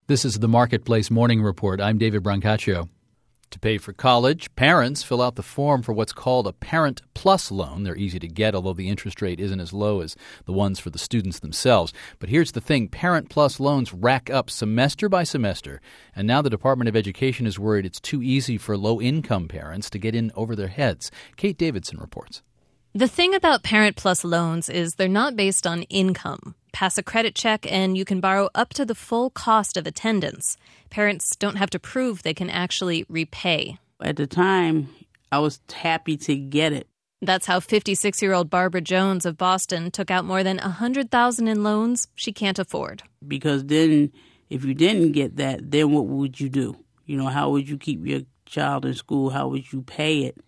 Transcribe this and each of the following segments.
This is the Marketplace Morning Report. I'm David Brancaccio. To pay for college, parents fill out the form for what's called a Parent Plus loan. They're easy to get, although the interest rate isn't as low as the ones for the students themselves. But here's the thing. Parent Plus loans rack up semester by semester. And now the Department of Education is worried it's too easy for low-income parents to get in over their heads. Kate Davidson reports. The thing about Parent Plus loans is they're not based on income. Pass a credit check and you can borrow up to the full cost of attendance. Parents don't have to prove they can actually repay. At the time, I was happy to get it. That's how 56-year-old Barbara Jones of Boston took out more than $100,000 in loans she can't afford. Because then, if you didn't get that, then what would you do? How would you keep your child in school? How would you pay it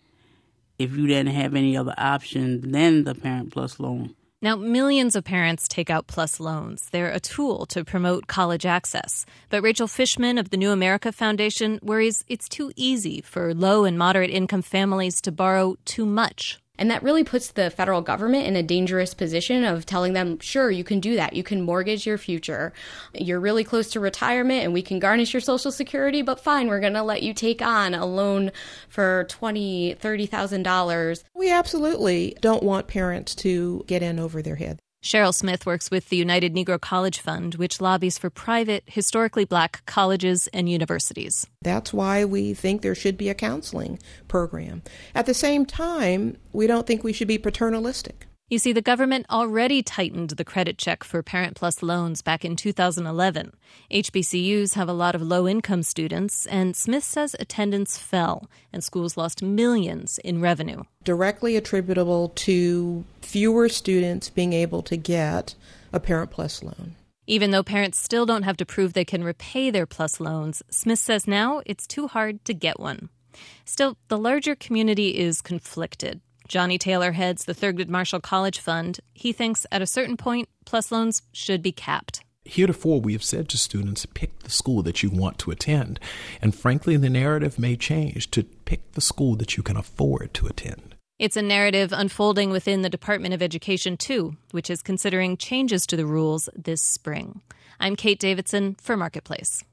if you didn't have any other option than the Parent Plus loan? Now, millions of parents take out Plus loans. They're a tool to promote college access. But Rachel Fishman of the New America Foundation worries it's too easy for low and moderate income families to borrow too much. And that really puts the federal government in a dangerous position of telling them, sure, you can do that. You can mortgage your future. You're really close to retirement and we can garnish your Social Security, but fine, we're going to let you take on a loan for $20,000, $30,000. We absolutely don't want parents to get in over their head. Cheryl Smith works with the United Negro College Fund, which lobbies for private, historically black colleges and universities. That's why we think there should be a counseling program. At the same time, we don't think we should be paternalistic. You see, the government already tightened the credit check for Parent Plus loans back in 2011. HBCUs have a lot of low-income students, and Smith says attendance fell, and schools lost millions in revenue. Directly attributable to fewer students being able to get a Parent Plus loan. Even though parents still don't have to prove they can repay their Plus loans, Smith says now it's too hard to get one. Still, the larger community is conflicted. Johnny Taylor heads the Thurgood Marshall College Fund. He thinks at a certain point, Plus loans should be capped. Heretofore, we have said to students, pick the school that you want to attend. And frankly, the narrative may change to pick the school that you can afford to attend. It's a narrative unfolding within the Department of Education, too, which is considering changes to the rules this spring. I'm Kate Davidson for Marketplace.